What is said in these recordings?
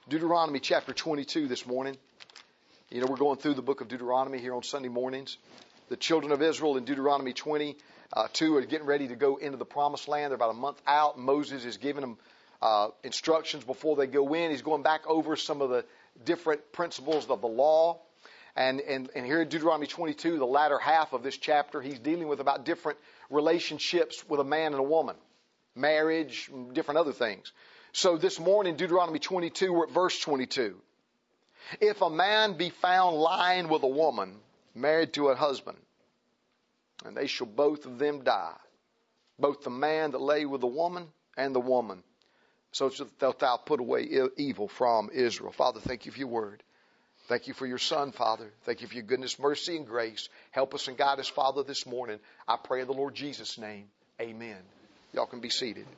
Deuteronomy chapter 22 this morning. You know, we're going through the book of Deuteronomy here on Sunday mornings. The children of Israel in Deuteronomy 22 are getting ready to go into the promised land. They're about a month out. Moses is giving them instructions before they go in. He's going back over some of the different principles of the law. And here in Deuteronomy 22, the latter half of this chapter, he's dealing with about different relationships with a man and a woman. Marriage, different other things. So this morning, Deuteronomy 22, we're at verse 22. If a man be found lying with a woman married to a husband, and they shall both of them die, both the man that lay with the woman and the woman, so shalt thou put away evil from Israel. Father, thank you for your word. Thank you for your son, Father. Thank you for your goodness, mercy, and grace. Help us and guide us, Father, this morning. I pray in the Lord Jesus' name. Amen. Y'all can be seated.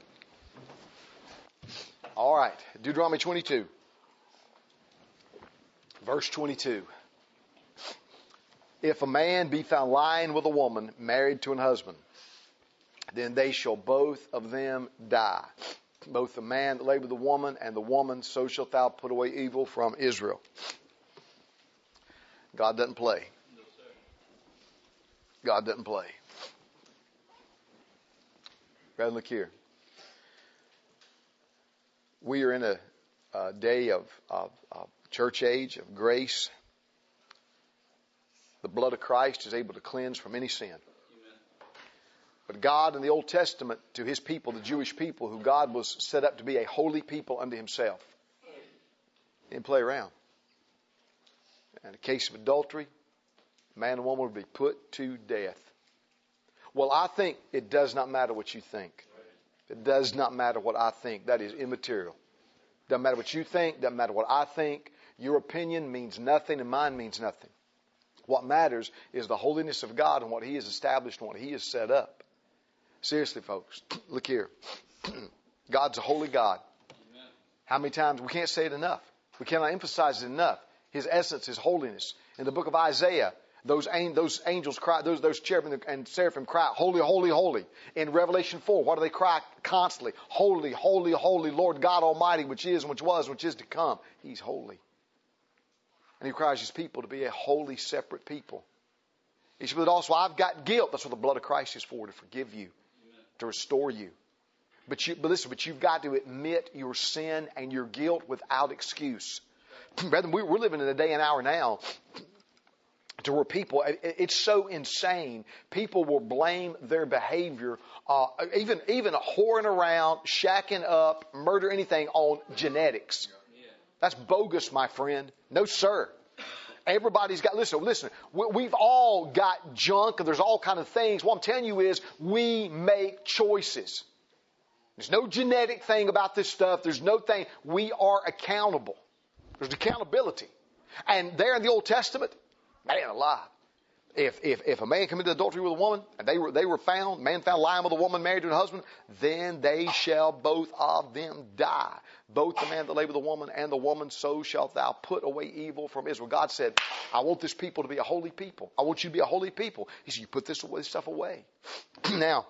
All right, Deuteronomy 22, verse 22. If a man be found lying with a woman married to an husband, then they shall both of them die. Both the man that lay with the woman and the woman, so shalt thou put away evil from Israel. God doesn't play. God doesn't play. Brother, look here. We are in a day of church age, of grace. The blood of Christ is able to cleanse from any sin. Amen. But God in the Old Testament, to His people, the Jewish people, who God was set up to be a holy people unto Himself, He didn't play around. In the case of adultery, man and woman would be put to death. Well, I think it does not matter what you think. It does not matter what I think. That is immaterial. Doesn't matter what you think. Doesn't matter what I think. Your opinion means nothing and mine means nothing. What matters is the holiness of God and what He has established and what He has set up. Seriously, folks, look here. God's a holy God. Amen. How many times? We can't say it enough. We cannot emphasize it enough. His essence is holiness. In the book of Isaiah, those angels cry, those cherubim and seraphim cry, holy, holy, holy. In Revelation 4, what do they cry constantly? Holy, holy, holy, Lord God Almighty, which is, which was, which is to come. He's holy. And He requires His people to be a holy, separate people. He said, but also, I've got guilt. That's what the blood of Christ is for, to forgive you, Amen. To restore you. But listen, you've got to admit your sin and your guilt without excuse. Brethren, we're living in a day and hour now to where people, it's so insane, people will blame their behavior, even whoring around, shacking up, murder, anything on genetics. That's bogus, my friend. No, sir. Everybody's got, listen, we've all got junk and there's all kind of things. What I'm telling you is we make choices. There's no genetic thing about this stuff. There's no thing. We are accountable. There's accountability. And there in the Old Testament, man alive, if a man committed adultery with a woman and they were found, man found lying with a woman married to a husband, then they shall both of them die. Both the man that lay with the woman and the woman, so shalt thou put away evil from Israel. God said, I want this people to be a holy people. I want you to be a holy people. He said, you put this stuff away. Now,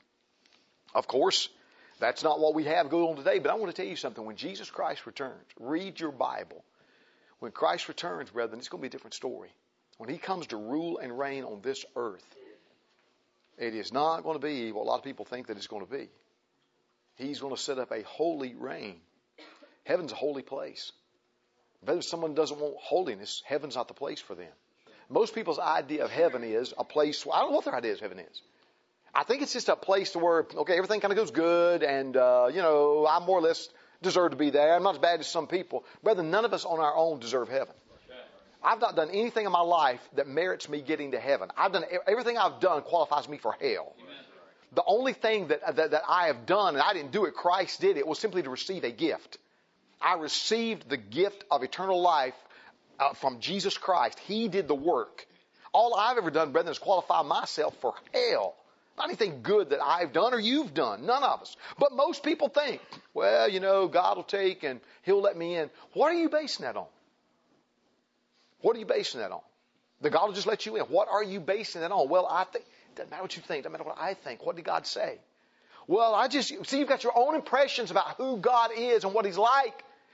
of course, that's not what we have going on today, but I want to tell you something. When Jesus Christ returns, read your Bible. When Christ returns, brethren, it's going to be a different story. When He comes to rule and reign on this earth, it is not going to be what a lot of people think that it's going to be. He's going to set up a holy reign. Heaven's a holy place. If someone doesn't want holiness, heaven's not the place for them. Most people's idea of heaven is a place, I don't know what their idea of heaven is. I think it's just a place to where, okay, everything kind of goes good and, I more or less deserve to be there. I'm not as bad as some people. Brother, none of us on our own deserve heaven. I've not done anything in my life that merits me getting to heaven. Everything I've done qualifies me for hell. Amen. The only thing that I have done, and I didn't do it, Christ did it, was simply to receive a gift. I received the gift of eternal life from Jesus Christ. He did the work. All I've ever done, brethren, is qualify myself for hell. Not anything good that I've done or you've done. None of us. But most people think, well, God will take and He'll let me in. What are you basing that on? What are you basing that on? That God will just let you in. What are you basing that on? Well, I think, it doesn't matter what you think. It doesn't matter what I think. What did God say? Well, you've got your own impressions about who God is and what He's like.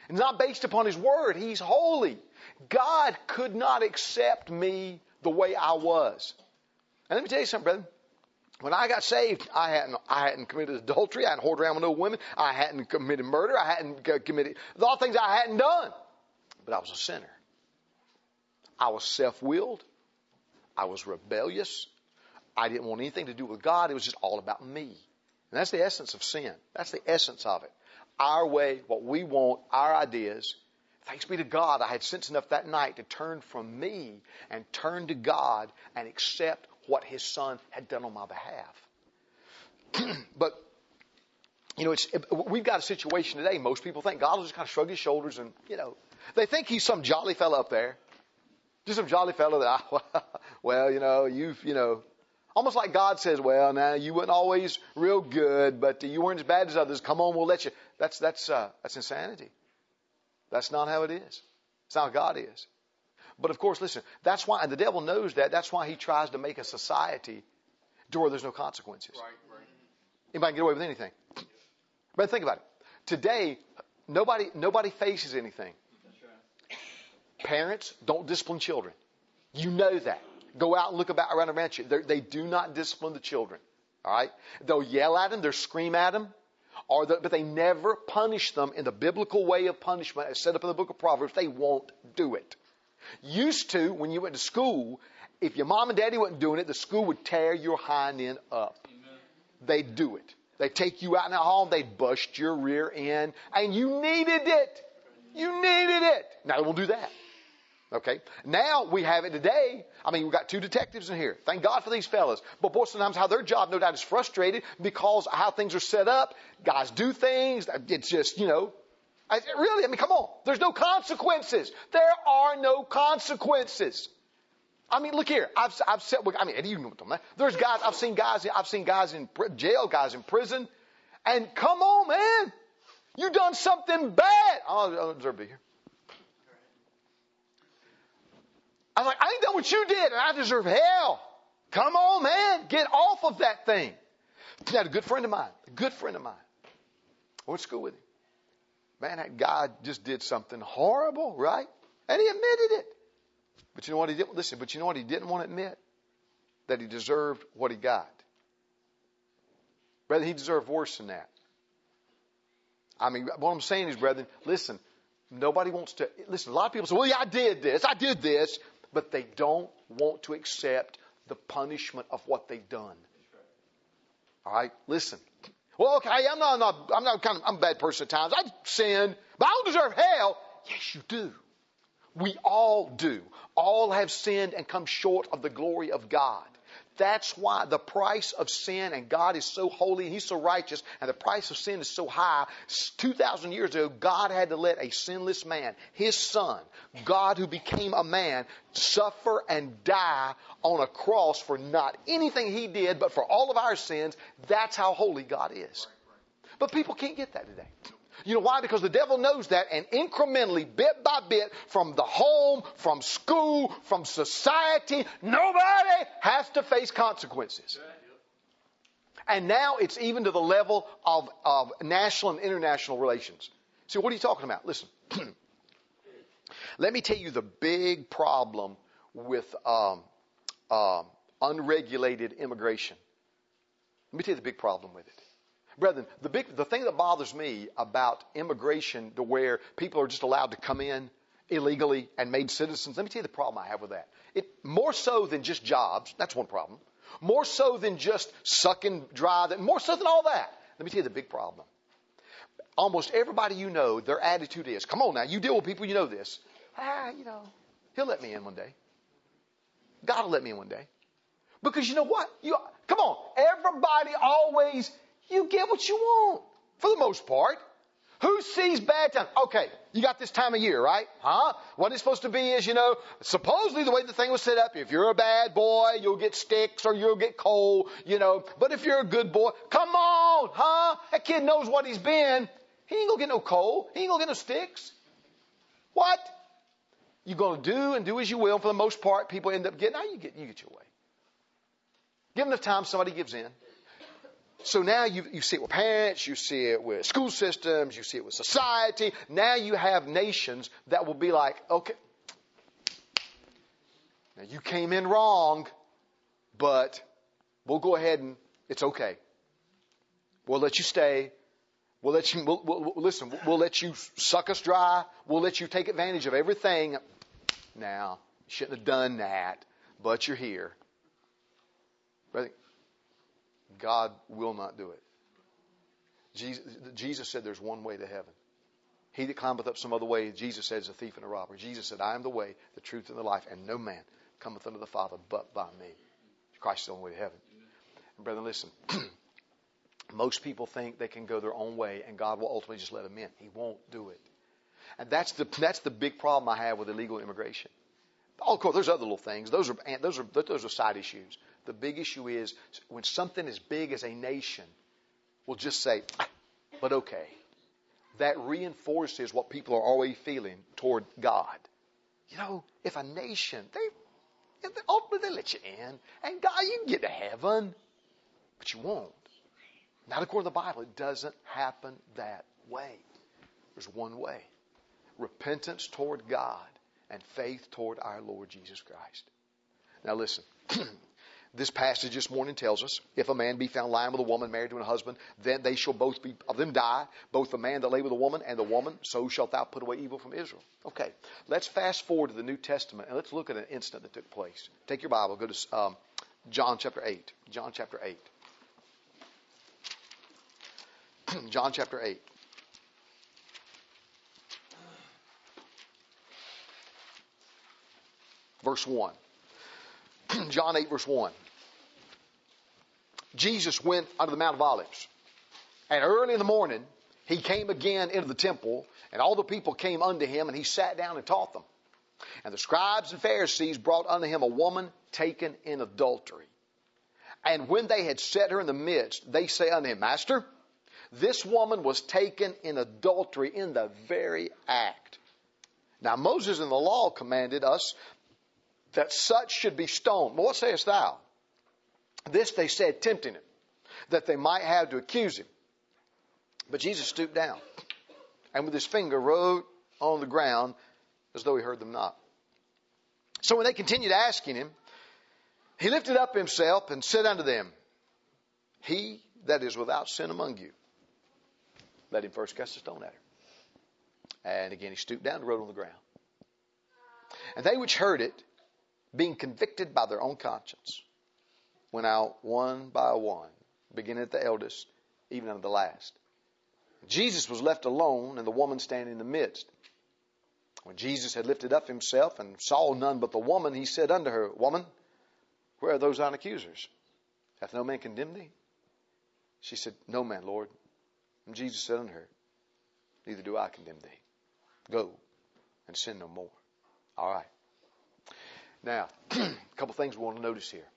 It's not based upon His Word. He's holy. God could not accept me the way I was. And let me tell you something, brother. When I got saved, I hadn't committed adultery. I hadn't whored around with no women. I hadn't committed murder. I hadn't committed a lot of things I hadn't done. But I was a sinner. I was self-willed. I was rebellious. I didn't want anything to do with God. It was just all about me. And that's the essence of sin. That's the essence of it. Our way, what we want, our ideas. Thanks be to God, I had sense enough that night to turn from me and turn to God and accept what His Son had done on my behalf. But, we've got a situation today. Most people think God will just kind of shrug His shoulders and, they think He's some jolly fellow up there. Just some jolly fellow that, almost like God says, well, now you weren't always real good, but you weren't as bad as others. Come on, we'll let you. That's insanity. That's not how it is. It's not how God is. But of course, listen, that's why, and the devil knows that. That's why he tries to make a society to where there's no consequences. Right. Anybody can get away with anything. But think about it. Today, nobody faces anything. That's right. Parents don't discipline children. You know that. Go out and look around you. They do not discipline the children. All right? They'll yell at them. They'll scream at them. But they never punish them in the biblical way of punishment as set up in the book of Proverbs. They won't do it. Used to, when you went to school, if your mom and daddy wasn't doing it, the school would tear your hind end up. Amen. They'd do it. They'd take you out in the hall, they'd bust your rear end, and you needed it. You needed it. Now they won't do that. Okay. Now we have it today. I mean, we've got 2 detectives in here. Thank God for these fellas. But boy, sometimes how their job, no doubt, is frustrated because how things are set up. Guys do things. It's just, really, come on. There's no consequences. There are no consequences. I mean, look here. I've said, Eddie, you know what I'm saying. There's guys, I've seen guys in jail, guys in prison. And come on, man. You done something bad. I don't deserve to be here. I'm like, I ain't done what you did, and I deserve hell. Come on, man. Get off of that thing. I had a good friend of mine. I went to school with him. Man, that guy just did something horrible, right? And he admitted it. But you know what he didn't? Listen, but you know what he didn't want to admit? That he deserved what he got. Brother, he deserved worse than that. I mean, what I'm saying is, brethren, listen, nobody wants to, listen, a lot of people say, well, yeah, I did this. But they don't want to accept the punishment of what they've done. All right, listen. Well, okay, I'm a bad person at times. I've sinned, but I don't deserve hell. Yes, you do. We all do. All have sinned and come short of the glory of God. That's why the price of sin, and God is so holy and He's so righteous, and the price of sin is so high. 2,000 years ago, God had to let a sinless man, His Son, God who became a man, suffer and die on a cross for not anything He did, but for all of our sins. That's how holy God is. But people can't get that today. You know why? Because the devil knows that, and incrementally, bit by bit, from the home, from school, from society, nobody has to face consequences. And now it's even to the level of national and international relations. See, what are you talking about? Listen. Let me tell you the big problem with unregulated immigration. Let me tell you the big problem with it. Brethren, the thing that bothers me about immigration to where people are just allowed to come in illegally and made citizens, let me tell you the problem I have with that. More so than just jobs, that's one problem. More so than just sucking dry, more so than all that. Let me tell you the big problem. Almost everybody you know, their attitude is, come on now, you deal with people, you know this. He'll let me in one day. God will let me in one day. Because you know what? Come on, everybody always... You get what you want, for the most part. Who sees bad times? Okay, you got this time of year, right? What it's supposed to be is, supposedly the way the thing was set up, if you're a bad boy, you'll get sticks or you'll get coal, But if you're a good boy, come on, That kid knows what he's been. He ain't gonna get no coal. He ain't gonna get no sticks. What? You're gonna do as you will. For the most part, people end up getting, you get your way. Give enough time, somebody gives in. So now you see it with parents, you see it with school systems, you see it with society. Now you have nations that will be like, okay, now you came in wrong, but we'll go ahead and it's okay. We'll let you stay. We'll let you, listen, we'll let you suck us dry. We'll let you take advantage of everything. Now, you shouldn't have done that, but you're here. Brother, God will not do it. Jesus said there's one way to heaven. He that climbeth up some other way, Jesus said, is a thief and a robber. Jesus said, I am the way, the truth, and the life, and no man cometh unto the Father but by me. Christ is the only way to heaven. And brethren, listen. Most people think they can go their own way and God will ultimately just let them in. He won't do it. And that's the big problem I have with illegal immigration. Oh, of course, there's other little things. Those are side issues. The big issue is when something as big as a nation will just say, but okay. That reinforces what people are already feeling toward God. You know, if a nation, ultimately they let you in, and God, you can get to heaven, but you won't. Not according to the Bible. It doesn't happen that way. There's one way. Repentance toward God and faith toward our Lord Jesus Christ. Now listen. This passage this morning tells us, if a man be found lying with a woman married to a husband, then they shall both of them die, both the man that lay with a woman and the woman, so shalt thou put away evil from Israel. Okay, let's fast forward to the New Testament and let's look at an incident that took place. Take your Bible, go to John chapter 8. John chapter 8. John chapter 8. Verse 1. John 8 verse 1. Jesus went unto the Mount of Olives. And early in the morning, he came again into the temple, and all the people came unto him, and he sat down and taught them. And the scribes and Pharisees brought unto him a woman taken in adultery. And when they had set her in the midst, they say unto him, Master, this woman was taken in adultery in the very act. Now Moses in the law commanded us that such should be stoned. Well, what sayest thou? This they said, tempting him, that they might have to accuse him. But Jesus stooped down, and with his finger wrote on the ground, as though he heard them not. So when they continued asking him, he lifted up himself and said unto them, He that is without sin among you, let him first cast a stone at her. And again he stooped down and wrote on the ground. And they which heard it, being convicted by their own conscience, went out one by one, beginning at the eldest, even unto the last. Jesus was left alone, and the woman standing in the midst. When Jesus had lifted up himself and saw none but the woman, he said unto her, Woman, where are those thine accusers? Hath no man condemned thee? She said, No man, Lord. And Jesus said unto her, Neither do I condemn thee. Go and sin no more. All right. Now, a couple things we want to notice here.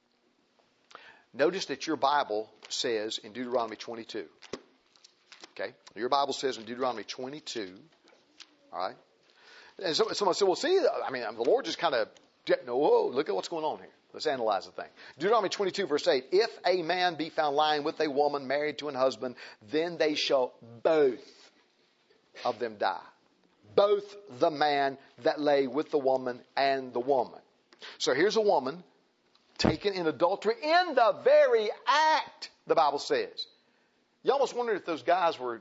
Notice that your Bible says in Deuteronomy 22. Okay? Your Bible says in Deuteronomy 22. All right? And someone said, well, see, I mean, the Lord just kind of, no, look at what's going on here. Let's analyze the thing. Deuteronomy 22 verse 8. If a man be found lying with a woman married to an husband, then they shall both of them die. Both the man that lay with the woman and the woman. So here's a woman taken in adultery in the very act, the Bible says. You almost wonder if those guys were,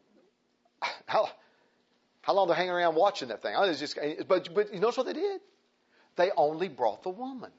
how long they're hanging around watching that thing. But you notice what they did? They only brought the woman.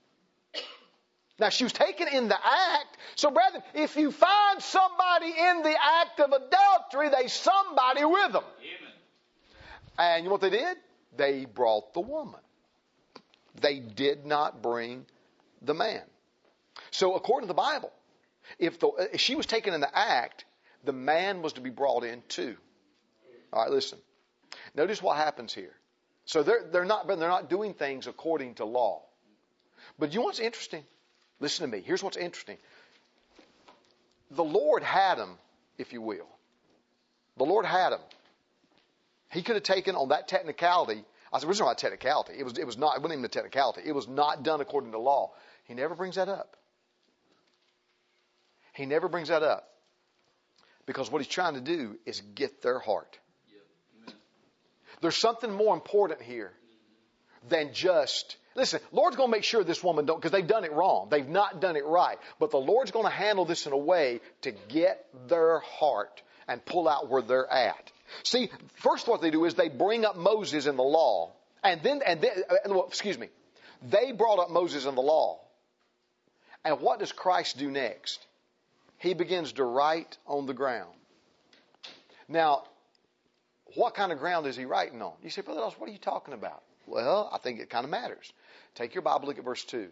Now, she was taken in the act. So, brethren, if you find somebody in the act of adultery, there's somebody with them. Amen. And you know what they did? They brought the woman. They did not bring the man. So, according to the Bible, if she was taken in the act, the man was to be brought in too. All right, listen. Notice what happens here. So they're not doing things according to law. But you know what's interesting? Listen to me. Here's what's interesting. The Lord had him, if you will. The Lord had him. He could have taken on that technicality. I said, it wasn't a technicality. It wasn't even a technicality. It was not done according to law. He never brings that up. He never brings that up. Because what he's trying to do is get their heart. There's something more important here than just, listen, Lord's going to make sure this woman don't, because they've done it wrong. They've not done it right. But the Lord's going to handle this in a way to get their heart and pull out where they're at. See, first what they do is they bring up Moses and the law. They brought up Moses and the law. And what does Christ do next? He begins to write on the ground. Now, what kind of ground is he writing on? You say, Brother Ellis, what are you talking about? Well, I think it kind of matters. Take your Bible, look at verse 2.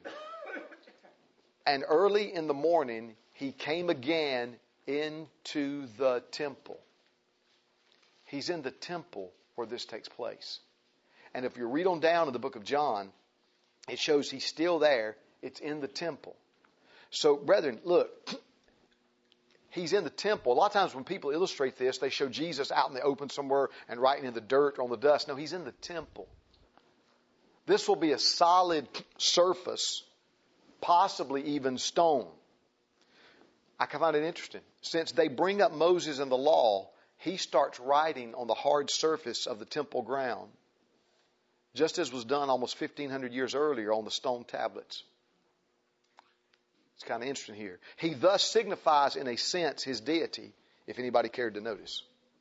And early in the morning, he came again into the temple. He's in the temple where this takes place. And if you read on down in the book of John, it shows he's still there. It's in the temple. So, brethren, look, he's in the temple. A lot of times when people illustrate this, they show Jesus out in the open somewhere and writing in the dirt or on the dust. No, he's in the temple. This will be a solid surface, possibly even stone. I can find it interesting. Since they bring up Moses and the law, he starts writing on the hard surface of the temple ground, just as was done almost 1,500 years earlier on the stone tablets. It's kind of interesting here. He thus signifies, in a sense, his deity, if anybody cared to notice.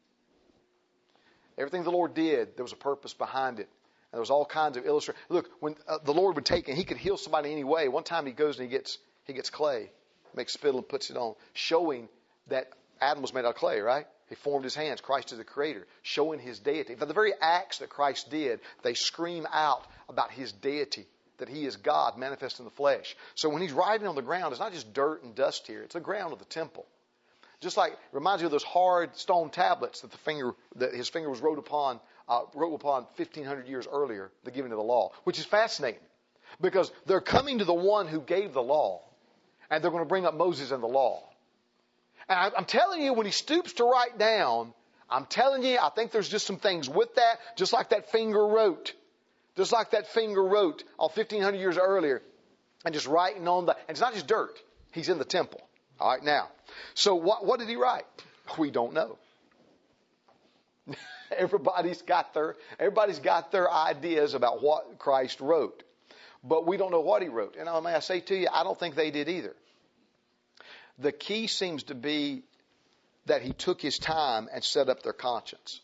Everything the Lord did, there was a purpose behind it. And there was all kinds of illustration. Look, when the Lord would take, and he could heal somebody any way. One time he goes and he gets clay, makes spittle and puts it on, showing that Adam was made out of clay, right? He formed his hands. Christ is the creator, showing his deity. For the very acts that Christ did, they scream out about his deity, that he is God manifest in the flesh. So when he's writing on the ground, it's not just dirt and dust here. It's the ground of the temple. Just like, it reminds you of those hard stone tablets that his finger was wrote upon 1,500 years earlier, the giving of the law, which is fascinating because they're coming to the one who gave the law, and they're going to bring up Moses and the law. And I'm telling you, when he stoops to write down, I'm telling you, I think there's just some things with that, just like that finger wrote. Just like that finger wrote 1,500 years earlier, and just writing on and it's not just dirt. He's in the temple. All right, now. So what did he write? We don't know. Everybody's got their ideas about what Christ wrote. But we don't know what he wrote. And may I say to you, I don't think they did either. The key seems to be that he took his time and set up their conscience.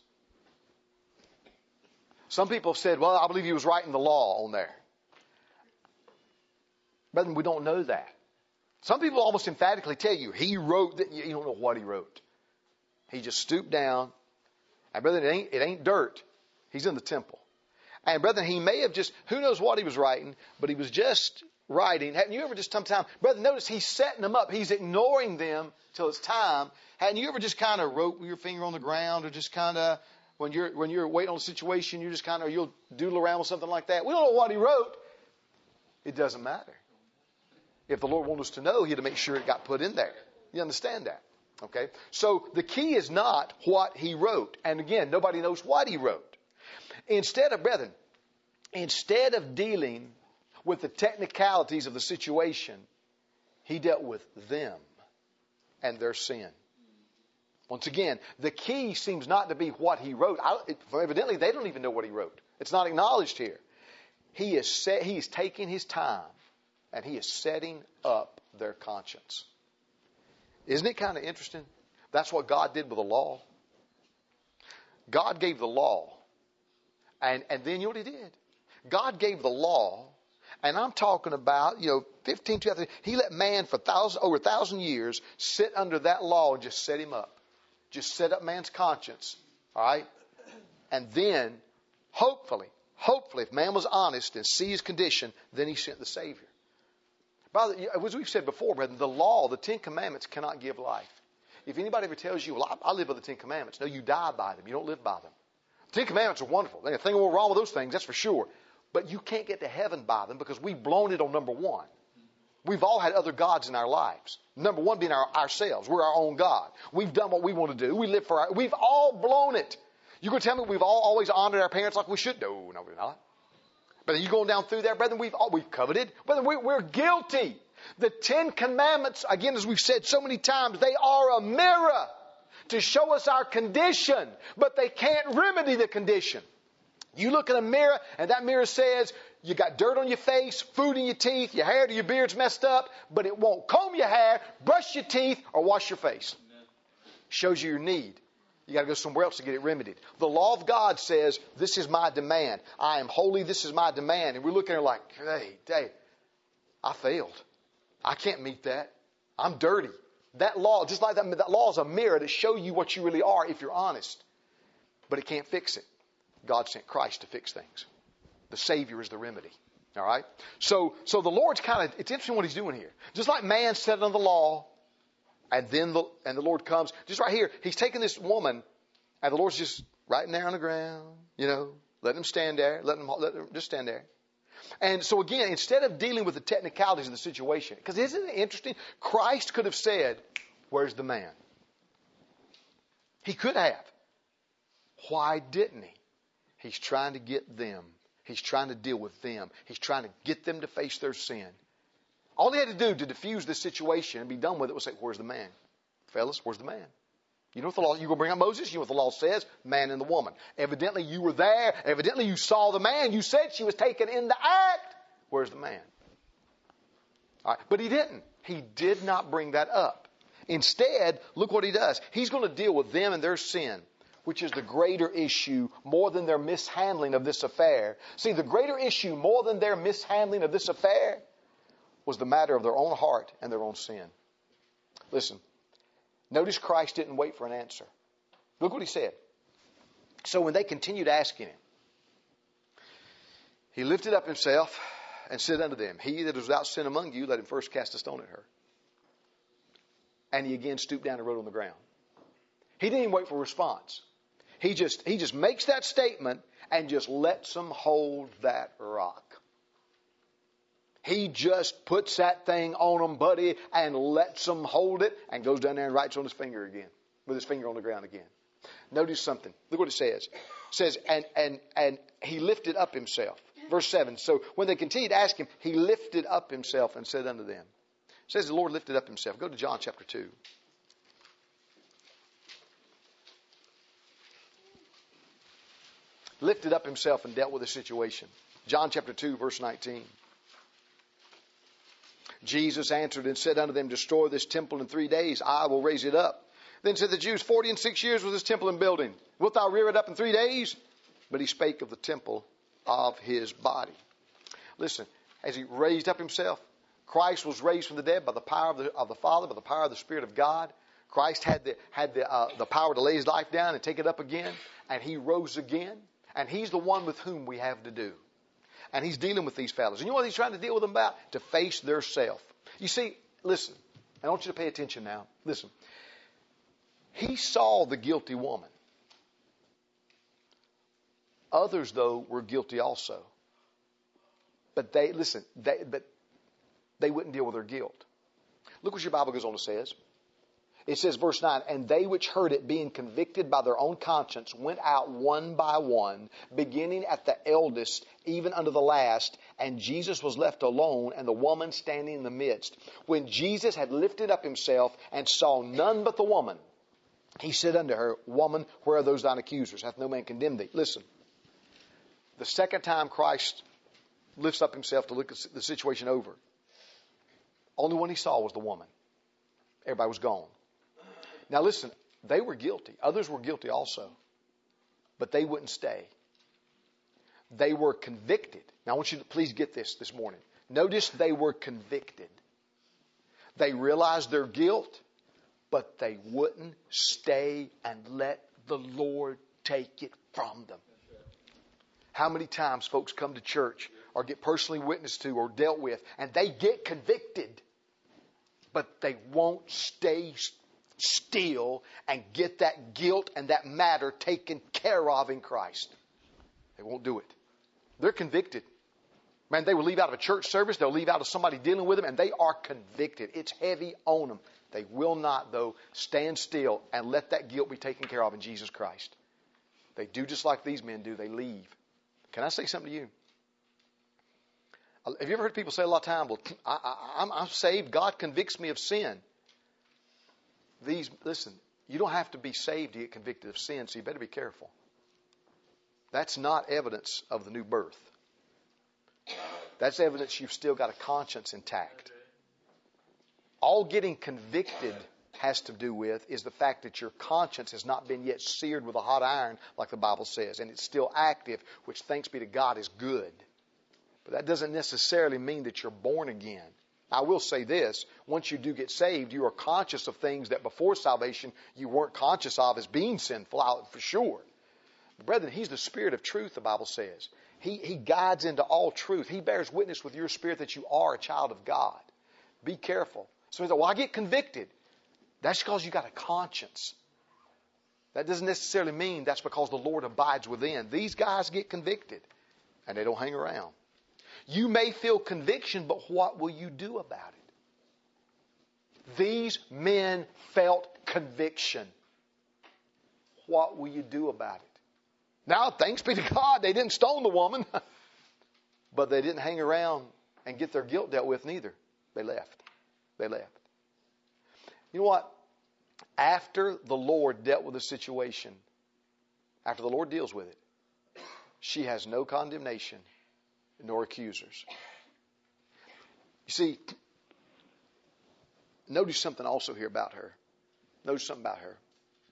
Some people have said, well, I believe he was writing the law on there. Brethren, we don't know that. Some people almost emphatically tell you, he wrote that. You don't know what he wrote. He just stooped down. And brethren, it ain't dirt. He's in the temple. And brethren, he may have just, who knows what he was writing, but he was just writing. Hadn't you ever just sometime, brethren, notice he's setting them up. He's ignoring them till it's time. Hadn't you ever just kind of wrote with your finger on the ground, or just kind of, when you're waiting on a situation, you just kind of, you'll doodle around with something like that. We don't know what he wrote. It doesn't matter. If the Lord wanted us to know, he had to make sure it got put in there. You understand that? Okay? So the key is not what he wrote. And again, nobody knows what he wrote. Instead of dealing with the technicalities of the situation, he dealt with them and their sin. Once again, the key seems not to be what he wrote. Evidently, they don't even know what he wrote. It's not acknowledged here. He is taking his time, and he is setting up their conscience. Isn't it kind of interesting? That's what God did with the law. God gave the law. And then you know what he did? God gave the law, and I'm talking about, 15, 2000, he let man for over 1,000 years sit under that law and just set him up. Just set up man's conscience. All right? And then, hopefully, if man was honest and see his condition, then he sent the Savior. As we've said before, brethren, the law, the Ten Commandments cannot give life. If anybody ever tells you, well, I live by the Ten Commandments. No, you die by them. You don't live by them. The Ten Commandments are wonderful. There's nothing wrong with those things, that's for sure. But you can't get to heaven by them because we've blown it on number one. We've all had other gods in our lives. Number one being ourselves. We're our own God. We've done what we want to do. We live for we've all blown it. You're going to tell me we've all always honored our parents like we should? No, we're not. But you going down through there, brethren, we've coveted. Brethren, we're guilty. The 10 Commandments, again, as we've said so many times, they are a mirror to show us our condition, but they can't remedy the condition. You look in a mirror, and that mirror says, you got dirt on your face, food in your teeth, your hair to your beard's messed up, but it won't comb your hair, brush your teeth, or wash your face. Shows you your need. You got to go somewhere else to get it remedied. The law of God says, this is my demand. I am holy, this is my demand. And we're looking at it like, hey, I failed. I can't meet that. I'm dirty. That law, just like that law is a mirror to show you what you really are if you're honest. But it can't fix it. God sent Christ to fix things. The Savior is the remedy. All right? So the Lord's it's interesting what He's doing here. Just like man set under the law, and then the Lord comes. Just right here, He's taking this woman, and the Lord's just right there on the ground, let him stand there, let him just stand there. And so again, instead of dealing with the technicalities of the situation, because isn't it interesting? Christ could have said, where's the man? He could have. Why didn't He? He's trying to get them. He's trying to deal with them. He's trying to get them to face their sin. All He had to do to diffuse this situation and be done with it was say, where's the man? Fellas, where's the man? You know what the law, you go bring up Moses? You know what the law says? Man and the woman. Evidently you were there. Evidently you saw the man. You said she was taken in the act. Where's the man? All right. But He didn't. He did not bring that up. Instead, look what He does. He's going to deal with them and their sin, which is the greater issue more than their mishandling of this affair. See, the greater issue more than their mishandling of this affair was the matter of their own heart and their own sin. Listen, notice Christ didn't wait for an answer. Look what He said. So when they continued asking Him, He lifted up Himself and said unto them, He that is without sin among you, let him first cast a stone at her. And He again stooped down and wrote on the ground. He didn't even wait for a response. He just makes that statement and just lets them hold that rock. He just puts that thing on them, buddy, and lets them hold it and goes down there and writes on his finger again, with his finger on the ground again. Notice something. Look what it says. It says, and He lifted up Himself. Verse 7. So when they continued to ask Him, He lifted up Himself and said unto them. It says the Lord lifted up Himself. Go to John chapter 2. Lifted up Himself and dealt with the situation. John chapter 2, verse 19. Jesus answered and said unto them, Destroy this temple in 3 days, I will raise it up. Then said the Jews, 46 years was this temple in building. Wilt thou rear it up in 3 days? But He spake of the temple of His body. Listen, as He raised up Himself, Christ was raised from the dead by the power of the Father, by the power of the Spirit of God. Christ had the power to lay His life down and take it up again, and He rose again. And He's the one with whom we have to do. And He's dealing with these fellows. And you know what He's trying to deal with them about? To face their self. You see, listen, I want you to pay attention now. Listen. He saw the guilty woman. Others, though, were guilty also. But they wouldn't deal with their guilt. Look what your Bible goes on and says. It says, verse 9, And they which heard it, being convicted by their own conscience, went out one by one, beginning at the eldest, even unto the last. And Jesus was left alone, and the woman standing in the midst. When Jesus had lifted up Himself, and saw none but the woman, He said unto her, Woman, where are those thine accusers? Hath no man condemned thee? Listen, the second time Christ lifts up Himself to look at the situation over, only one He saw was the woman. Everybody was gone. Now listen, they were guilty. Others were guilty also. But they wouldn't stay. They were convicted. Now I want you to please get this morning. Notice they were convicted. They realized their guilt, but they wouldn't stay and let the Lord take it from them. How many times folks come to church or get personally witnessed to or dealt with, and they get convicted, but they won't stay still and get that guilt and that matter taken care of in Christ. They won't do it. They're convicted. Man, they will leave out of a church service. They'll leave out of somebody dealing with them, and they are convicted. It's heavy on them. They will not, though, stand still and let that guilt be taken care of in Jesus Christ. They do just like these men do. They leave. Can I say something to you? Have you ever heard people say a lot of time, well, I'm saved, God convicts me of sin. Listen, you don't have to be saved to get convicted of sin, so you better be careful. That's not evidence of the new birth. That's evidence you've still got a conscience intact. All getting convicted has to do with is the fact that your conscience has not been yet seared with a hot iron, like the Bible says, and it's still active, which, thanks be to God, is good. But that doesn't necessarily mean that you're born again. I will say this, once you do get saved, you are conscious of things that before salvation you weren't conscious of as being sinful, for sure. But brethren, He's the Spirit of truth, the Bible says. He guides into all truth. He bears witness with your spirit that you are a child of God. Be careful. So well, I get convicted. That's because you got a conscience. That doesn't necessarily mean that's because the Lord abides within. These guys get convicted, and they don't hang around. You may feel conviction, but what will you do about it? These men felt conviction. What will you do about it? Now, thanks be to God, they didn't stone the woman, but they didn't hang around and get their guilt dealt with neither. They left. They left. You know what? After the Lord dealt with the situation, after the Lord deals with it, she has no condemnation nor accusers. You see, notice something also here about her. Notice something about her.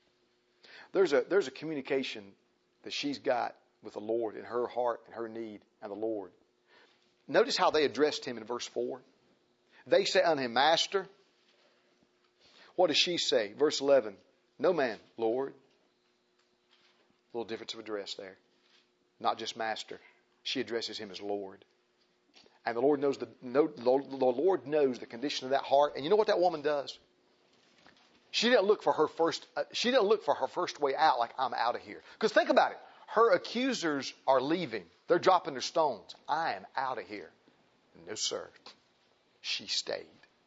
There's a communication that she's got with the Lord in her heart and her need and the Lord. Notice how they addressed him in verse 4. They say unto him, Master. What does she say? Verse 11. No man, Lord. A little difference of address there. Not just Master. She addresses him as Lord. And the Lord knows the Lord knows the condition of that heart. And you know what that woman does? She didn't look for her first way out, like, I'm out of here. Because think about it. Her accusers are leaving. They're dropping their stones. I am out of here. No, sir. She stayed.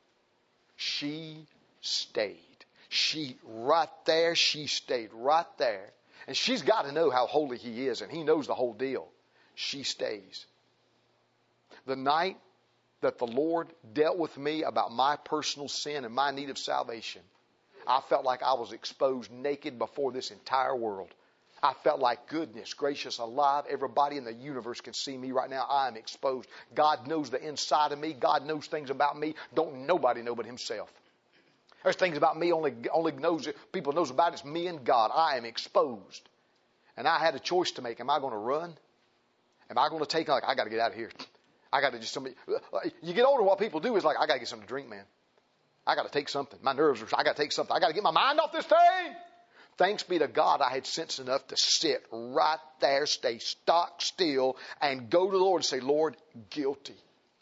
She stayed. She stayed right there. And she's got to know how holy He is, and He knows the whole deal. She stays. The night that the Lord dealt with me about my personal sin and my need of salvation, I felt like I was exposed naked before this entire world. I felt like, goodness gracious alive, everybody in the universe can see me right now. I am exposed. God knows the inside of me. God knows things about me. Don't nobody know but Himself. There's things about me people knows about. It's me and God. I am exposed. And I had a choice to make. Am I going to run? Am I going to take, I got to get out of here. I got to just somebody. You get older, what people do is like, I got to get something to drink, man. I got to take something. My nerves I got to take something. I got to get my mind off this thing. Thanks be to God, I had sense enough to sit right there, stay stock still, and go to the Lord and say, Lord, guilty.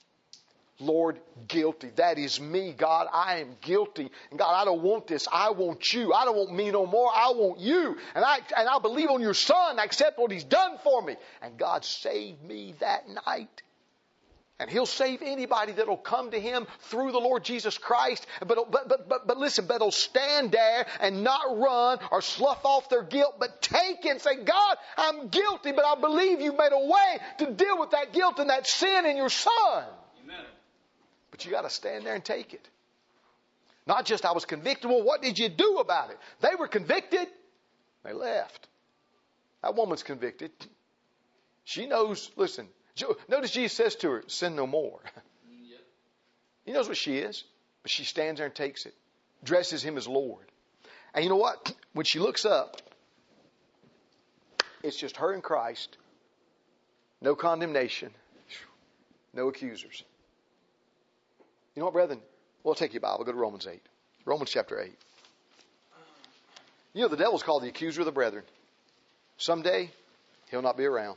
Lord, guilty. That is me, God. I am guilty. And God, I don't want this. I want you. I don't want me no more. I want you. And I believe on your Son. I accept what He's done for me. And God saved me that night. And He'll save anybody that'll come to Him through the Lord Jesus Christ. But listen, but they'll stand there and not run or slough off their guilt, but take it and say, God, I'm guilty, but I believe you made a way to deal with that guilt and that sin in your Son. Amen. But you got to stand there and take it. Not just I was convicted. Well, what did you do about it? They were convicted. They left. That woman's convicted. She knows, listen, notice Jesus says to her, sin no more. Yep. He knows what she is, but she stands there and takes it. Dresses Him as Lord. And you know what? When she looks up, it's just her and Christ. No condemnation. No accusers. You know what, brethren? Well, take your Bible. Go to Romans 8. Romans chapter 8. You know, the devil's called the accuser of the brethren. Someday, he'll not be around.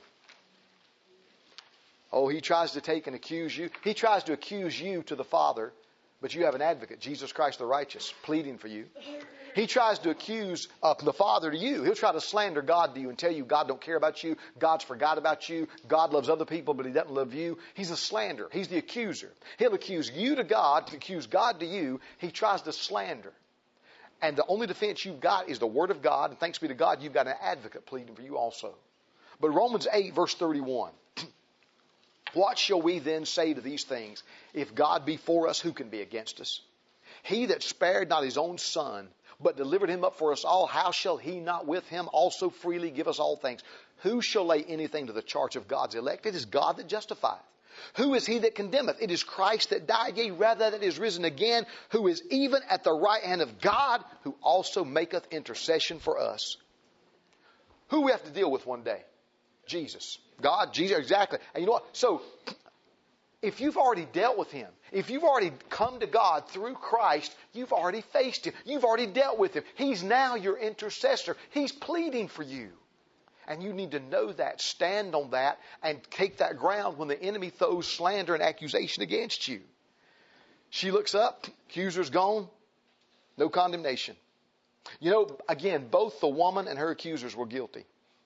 Oh, he tries to take and accuse you. He tries to accuse you to the Father, but you have an advocate, Jesus Christ the righteous, pleading for you. He tries to accuse the Father to you. He'll try to slander God to you and tell you God don't care about you. God's forgot about you. God loves other people, but He doesn't love you. He's a slanderer. He's the accuser. He'll accuse you to God, accuse God to you. He tries to slander. And the only defense you've got is the Word of God. And thanks be to God, you've got an advocate pleading for you also. But Romans 8, verse 31. What shall we then say to these things? If God be for us, who can be against us? He that spared not his own Son, but delivered him up for us all, how shall he not with him also freely give us all things? Who shall lay anything to the charge of God's elect? It is God that justifieth. Who is he that condemneth? It is Christ that died, yea, rather that is risen again, who is even at the right hand of God, who also maketh intercession for us. Who we have to deal with one day? Jesus. God, Jesus, exactly. And you know what? So, if you've already dealt with Him, if you've already come to God through Christ, you've already faced Him. You've already dealt with Him. He's now your intercessor. He's pleading for you. And you need to know that, stand on that, and take that ground when the enemy throws slander and accusation against you. She looks up, accuser's gone, no condemnation. You know, again, both the woman and her accusers were guilty.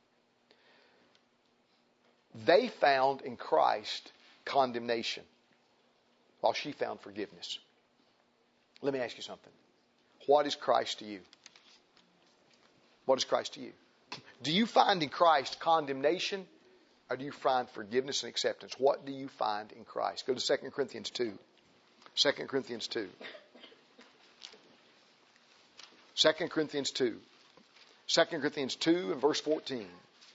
They found in Christ condemnation, while she found forgiveness. Let me ask you something. What is Christ to you? What is Christ to you? Do you find in Christ condemnation, or do you find forgiveness and acceptance? What do you find in Christ? Go to 2 Corinthians 2. 2 Corinthians 2. 2 Corinthians 2. 2 Corinthians 2 and verse 14.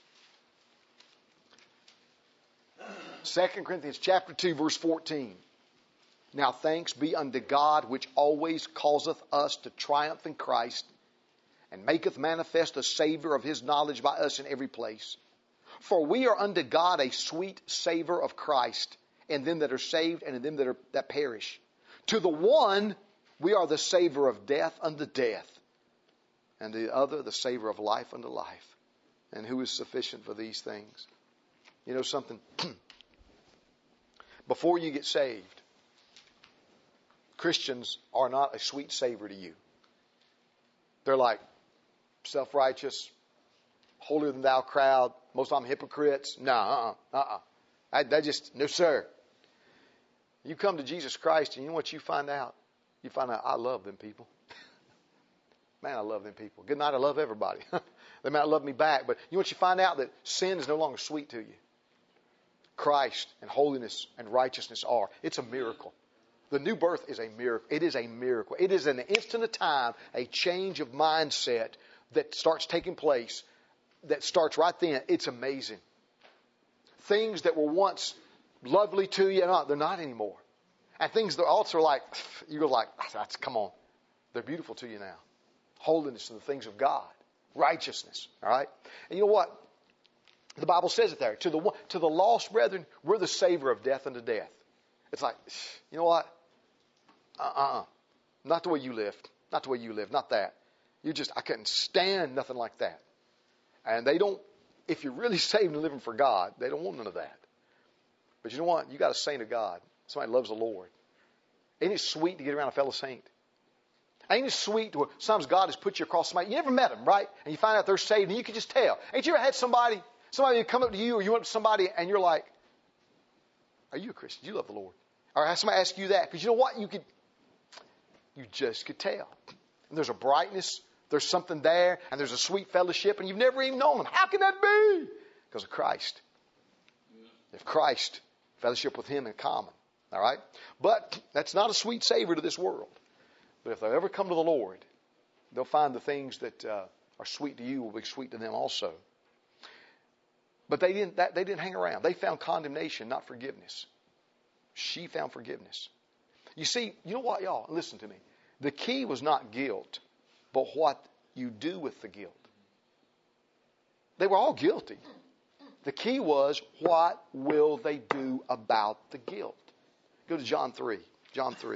2 Corinthians chapter 2 verse 14. Now thanks be unto God, which always causeth us to triumph in Christ, and maketh manifest the savour of His knowledge by us in every place. For we are unto God a sweet savour of Christ, in them that are saved and in them that perish. To the one we are the savour of death unto death, and the other the savour of life unto life. And who is sufficient for these things? You know something? Before you get saved, Christians are not a sweet savor to you. They're like self-righteous, holier than thou crowd, most of them hypocrites. No, That just, no sir. You come to Jesus Christ and you know what you find out? You find out, I love them people. Man, I love them people. Good night, I love everybody. They might not love me back, but you know what you find out? That sin is no longer sweet to you. Christ and holiness and righteousness are. It's a miracle. The new birth is a miracle. It is a miracle. It is an instant of time, a change of mindset that starts taking place, that starts right then. It's amazing. Things that were once lovely to you, they're not anymore. And things that also are like, you go like, come on. They're beautiful to you now. Holiness and the things of God. Righteousness. All right? And you know what? The Bible says it there. To the lost brethren, we're the savor of death unto death. It's like, you know what? Not the way you live. Not the way you live. Not that. I couldn't stand nothing like that. And they don't, if you're really saved and living for God, they don't want none of that. But you know what? You got a saint of God. Somebody who loves the Lord. Ain't it sweet to get around a fellow saint? Ain't it sweet to sometimes God has put you across somebody, you never met them, right? And you find out they're saved and you can just tell. Ain't you ever had somebody who come up to you or you went up to somebody and you're like, are you a Christian? Do you love the Lord? Or have somebody ask you that? Because you know what? You just could tell. And there's a brightness, there's something there, and there's a sweet fellowship, and you've never even known them. How can that be? Because of Christ. If Christ, fellowship with Him in common. All right? But that's not a sweet savor to this world. But if they ever come to the Lord, they'll find the things that are sweet to you will be sweet to them also. But they didn't hang around. They found condemnation, not forgiveness. She found forgiveness. You see, you know what, y'all? Listen to me. The key was not guilt, but what you do with the guilt. They were all guilty. The key was, what will they do about the guilt? Go to John 3. John 3.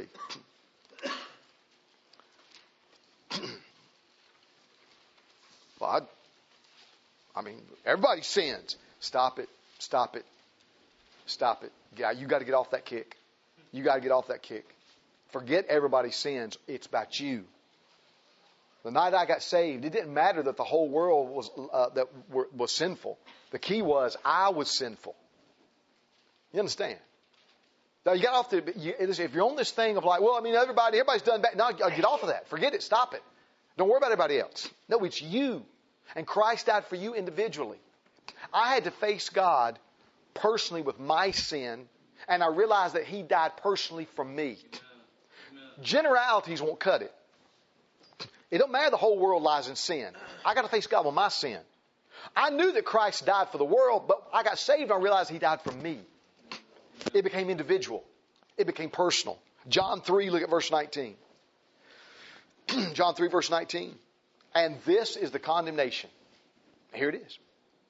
Well, I mean, everybody sins. Stop it. Stop it. Stop it. Yeah, you got to get off that kick. You got to get off that kick. Forget everybody sins. It's about you. The night I got saved, it didn't matter that the whole world was sinful. The key was I was sinful. You understand? Now you got off if you're on this thing of like, well, I mean, everybody's done bad. No, get off of that. Forget it. Stop it. Don't worry about everybody else. No, it's you. And Christ died for you individually. I had to face God personally with my sin, and I realize that He died personally for me. Generalities won't cut it. It don't matter the whole world lies in sin. I got to face God with my sin. I knew that Christ died for the world, but I got saved and I realized He died for me. It became individual. It became personal. John 3, look at verse 19. John 3, verse 19. And this is the condemnation. Here it is.